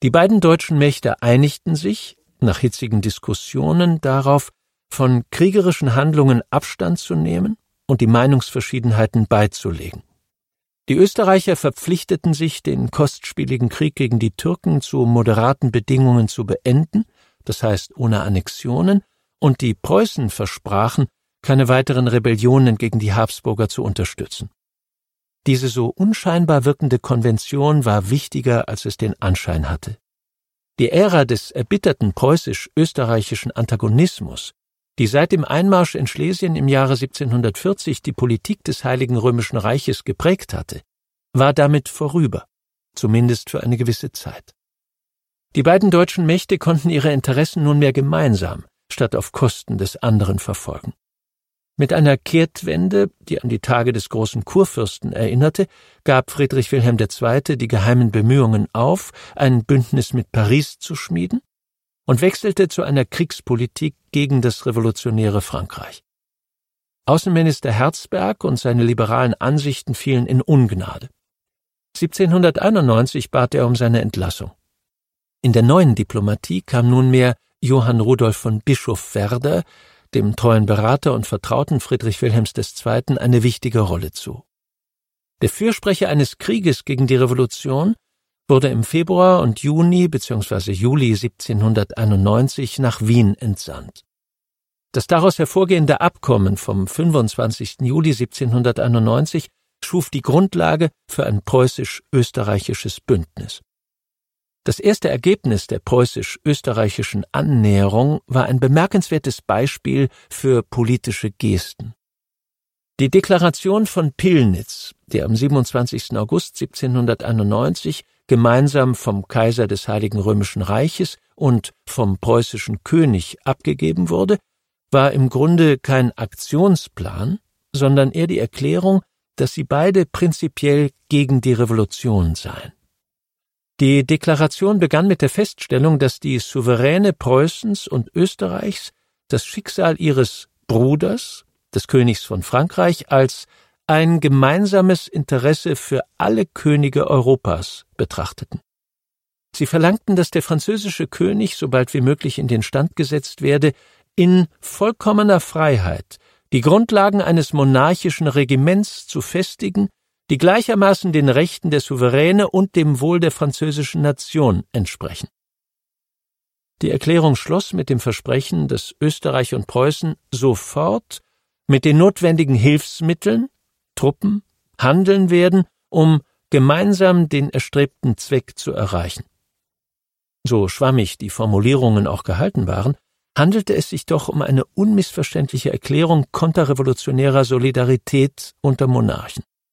Die beiden deutschen Mächte einigten sich, nach hitzigen Diskussionen, darauf, von kriegerischen Handlungen Abstand zu nehmen und die Meinungsverschiedenheiten beizulegen. Die Österreicher verpflichteten sich, den kostspieligen Krieg gegen die Türken zu moderaten Bedingungen zu beenden, das heißt ohne Annexionen, und die Preußen versprachen, keine weiteren Rebellionen gegen die Habsburger zu unterstützen. Diese so unscheinbar wirkende Konvention war wichtiger, als es den Anschein hatte. Die Ära des erbitterten preußisch-österreichischen Antagonismus, die seit dem Einmarsch in Schlesien im Jahre 1740 die Politik des Heiligen Römischen Reiches geprägt hatte, war damit vorüber, zumindest für eine gewisse Zeit. Die beiden deutschen Mächte konnten ihre Interessen nunmehr gemeinsam, statt auf Kosten des anderen verfolgen. Mit einer Kehrtwende, die an die Tage des großen Kurfürsten erinnerte, gab Friedrich Wilhelm II. Die geheimen Bemühungen auf, ein Bündnis mit Paris zu schmieden, und wechselte zu einer Kriegspolitik gegen das revolutionäre Frankreich. Außenminister Herzberg und seine liberalen Ansichten fielen in Ungnade. 1791 bat er um seine Entlassung. In der neuen Diplomatie kam nunmehr Johann Rudolf von Bischofwerder, dem treuen Berater und Vertrauten Friedrich Wilhelms II., eine wichtige Rolle zu. Der Fürsprecher eines Krieges gegen die Revolution wurde im Februar und Juni bzw. Juli 1791 nach Wien entsandt. Das daraus hervorgehende Abkommen vom 25. Juli 1791 schuf die Grundlage für ein preußisch-österreichisches Bündnis. Das erste Ergebnis der preußisch-österreichischen Annäherung war ein bemerkenswertes Beispiel für politische Gesten. Die Deklaration von Pillnitz, die am 27. August 1791 gemeinsam vom Kaiser des Heiligen Römischen Reiches und vom preußischen König abgegeben wurde, war im Grunde kein Aktionsplan, sondern eher die Erklärung, dass sie beide prinzipiell gegen die Revolution seien. Die Deklaration begann mit der Feststellung, dass die Souveräne Preußens und Österreichs das Schicksal ihres Bruders, des Königs von Frankreich, als ein gemeinsames Interesse für alle Könige Europas betrachteten. Sie verlangten, dass der französische König so bald wie möglich in den Stand gesetzt werde, in vollkommener Freiheit die Grundlagen eines monarchischen Regiments zu festigen, die gleichermaßen den Rechten der Souveräne und dem Wohl der französischen Nation entsprechen. Die Erklärung schloss mit dem Versprechen, dass Österreich und Preußen sofort mit den notwendigen Hilfsmitteln, Truppen, handeln werden, um gemeinsam den erstrebten Zweck zu erreichen. So schwammig die Formulierungen auch gehalten waren, handelte es sich doch um eine unmissverständliche Erklärung konterrevolutionärer Solidarität unter Monarchen.